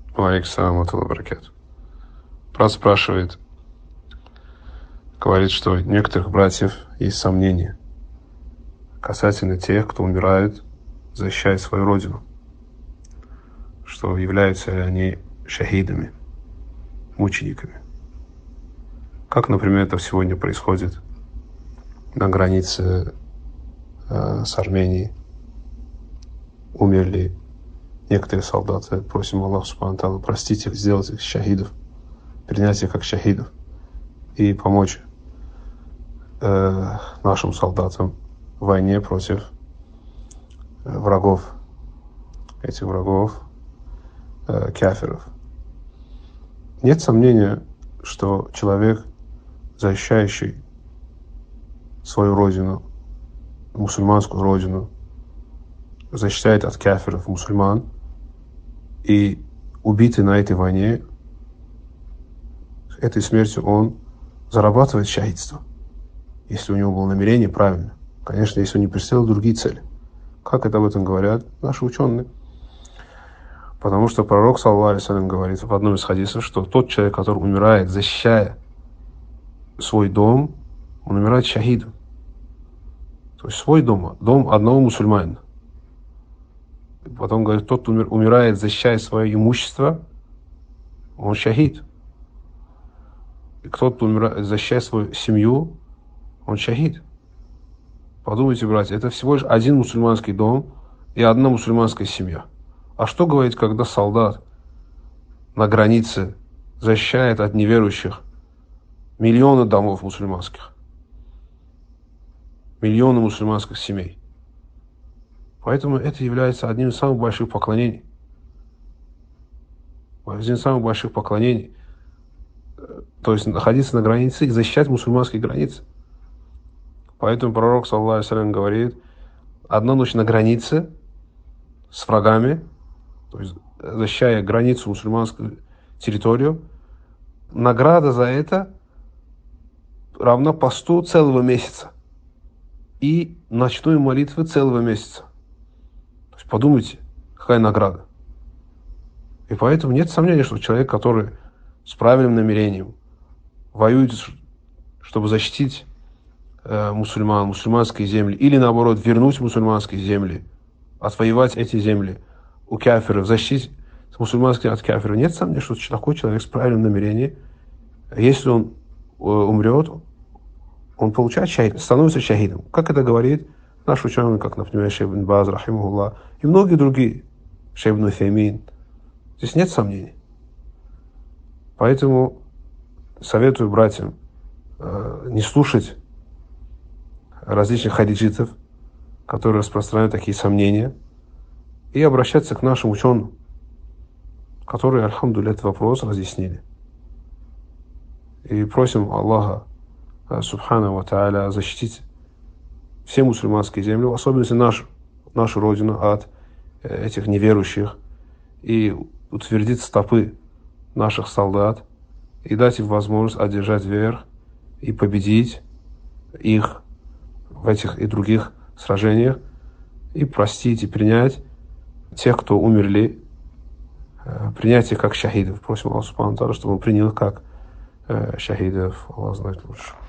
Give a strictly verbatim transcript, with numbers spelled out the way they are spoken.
Алейкум салам ва баракатух. Брат спрашивает, говорит, что у некоторых братьев есть сомнения касательно тех, кто умирают, защищая свою родину, что являются ли они шахидами, мучениками. Как, например, это сегодня происходит на границе э, с Арменией. Умерли некоторые солдаты. Просим Аллаха субхану ва тааля простить их, сделать их шахидов, принять их как шахидов и помочь э, нашим солдатам в войне против э, врагов, этих врагов, э, кафиров. Нет сомнения, что человек, защищающий свою родину, мусульманскую родину, защищает от кафиров мусульман, и убитый на этой войне, этой смертью он зарабатывает шахидство, если у него было намерение правильно. Конечно, если он не преследовал другие цели. Как это об этом говорят наши ученые? Потому что пророк, саллаллаху алейхи ва саллям, говорит в одном из хадисов, что тот человек, который умирает, защищая свой дом, он умирает шахидом. То есть свой дом, дом одного мусульманина. Потом говорит, тот, кто умирает, защищая свое имущество, он шахид. И кто-то умирает, защищая свою семью, он шахид. Подумайте, братья, это всего лишь один мусульманский дом и одна мусульманская семья. А что говорить, когда солдат на границе защищает от неверующих миллионы домов мусульманских, миллионы мусульманских семей? Поэтому это является одним из самых больших поклонений. Один из самых больших поклонений. То есть находиться на границе и защищать мусульманские границы. Поэтому пророк, саллаллаху алейхи ва саллям, говорит, одна ночь на границе с врагами, то есть защищая границу, мусульманскую территорию, награда за это равна посту целого месяца и ночной молитвы целого месяца. То есть подумайте, какая награда. И поэтому нет сомнения, что человек, который с правильным намерением воюет, чтобы защитить э, мусульман, мусульманские земли, или наоборот вернуть мусульманские земли, отвоевать эти земли у кафиров, защитить мусульманские от кафиров, нет сомнения, что такой человек с правильным намерением, если он э, умрет, он получает шахид, становится шахидом. Как это говорит наш ученый, как, например, шейх ибн Баз, рахимахуллах, и многие другие, шейх ибн Утаймин. Здесь нет сомнений. Поэтому советую братьям э, не слушать различных хадиджитов, которые распространяют такие сомнения, и обращаться к нашим ученым, которые, альхамдулилля, этот вопрос разъяснили. И просим Аллаха субхану ва тааля защитить все мусульманские земли, в особенности нашу, нашу родину, от этих неверующих, и утвердить стопы наших солдат, и дать им возможность одержать верх и победить их в этих и других сражениях, и простить, и принять тех, кто умерли, принять их как шахидов. Просим Аллаха субхану ва тааля, чтобы он принял их как шахидов. Аллах знает лучше.